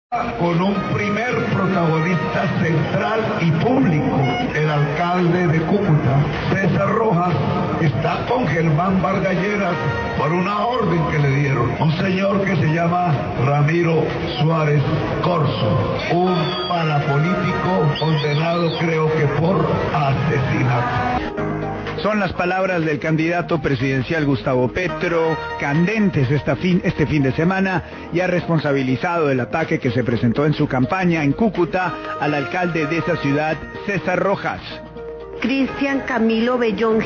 Con un primer protagonista central y público, el alcalde de Cúcuta, César Rojas, está con Germán Vargas Lleras por una orden que le dieron. Un señor que se llama Ramiro Suárez Corzo, un parapolítico condenado creo que por asesinato. Son las palabras del candidato presidencial Gustavo Petro, candentes este fin de semana, y ha responsabilizado del ataque que se presentó en su campaña en Cúcuta al alcalde de esa ciudad, César Rojas. Cristian Camilo Bellón